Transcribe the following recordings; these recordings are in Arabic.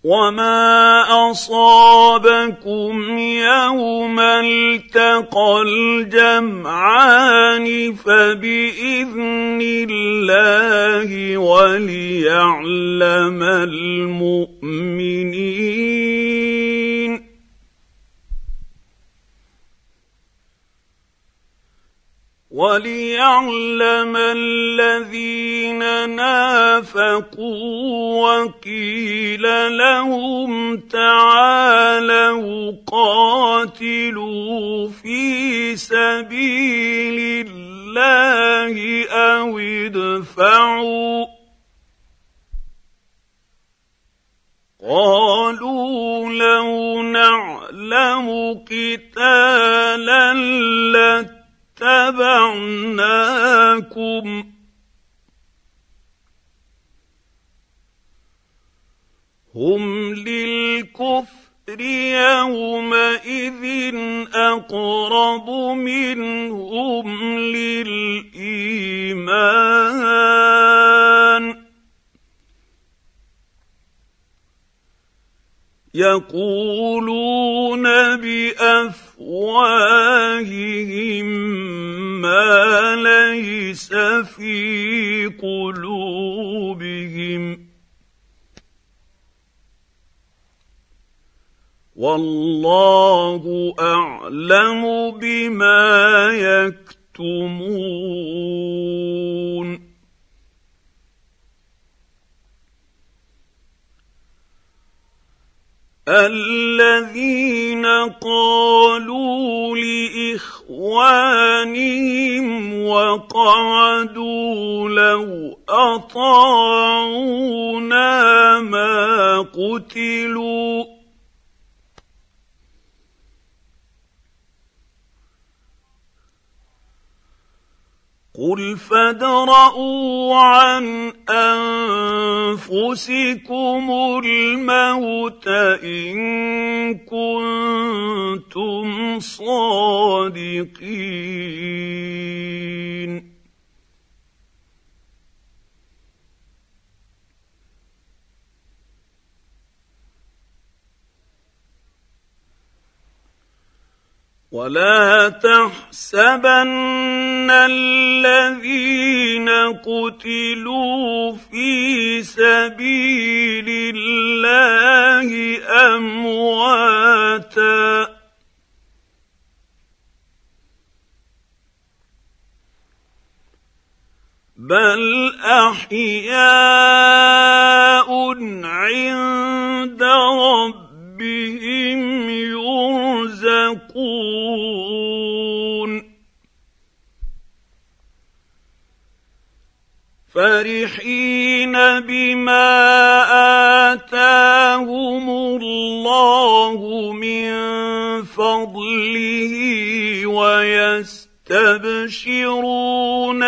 وما أصابكم يوم التقى الجمعان فبإذن الله وليعلم المؤمنين وليعلم الذين نافقوا وقيل لهم تعالوا قاتلوا في سبيل الله أو ادفعوا قالوا لو نعلم قتالا لاتبعناكم هم للكفر يومئذ أقرب منهم للإيمان يقولون بأفواههم ما ليس في قلوبهم والله أعلم بما يكتمون الذين قالوا لإخوانهم وقعدوا لو أطاعونا ما قتلوا قل فادرءوا عن أنفسكم الموت إن كنتم صادقين ولا تحسبن الذين قتلوا في سبيل الله أمواتا بل أحياء عند ربهم يرزقون فرحين بما آتاهم الله من فضله ويستبشرون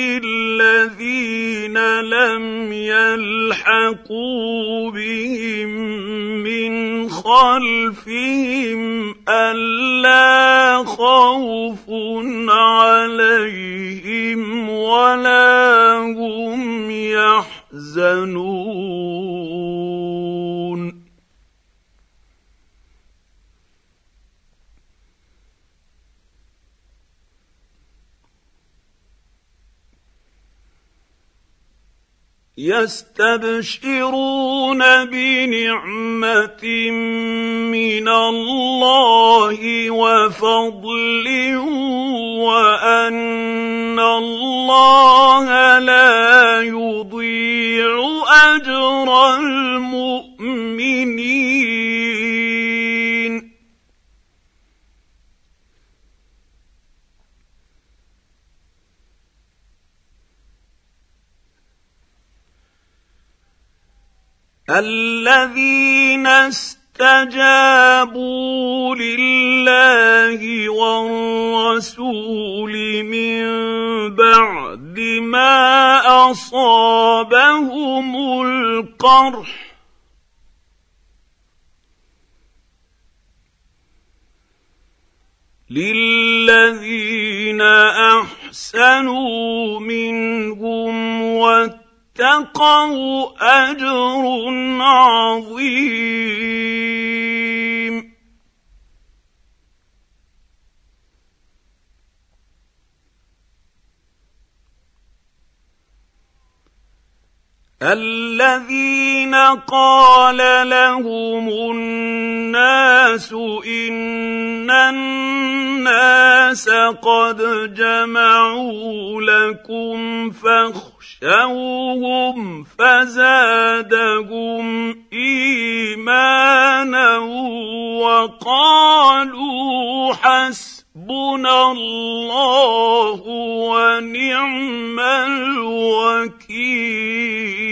بالذين لم يلحقوا بهم من خلفهم ألا خوف عليهم ولا هم يحزنون يستبشرون بنعمة من الله وفضل وأن الله لا يضيع أجر المؤمنين الذين استجابوا لله والرسول من بعد ما أصابهم القرح للذين أحسنوا منهم اتقوا اجر عظيم. الذين قال لهم الناس إن الناس قد جمعوا لكم فاخشوهم فزادهم إيمانا وقالوا حسبنا الله ونعم الوكيل.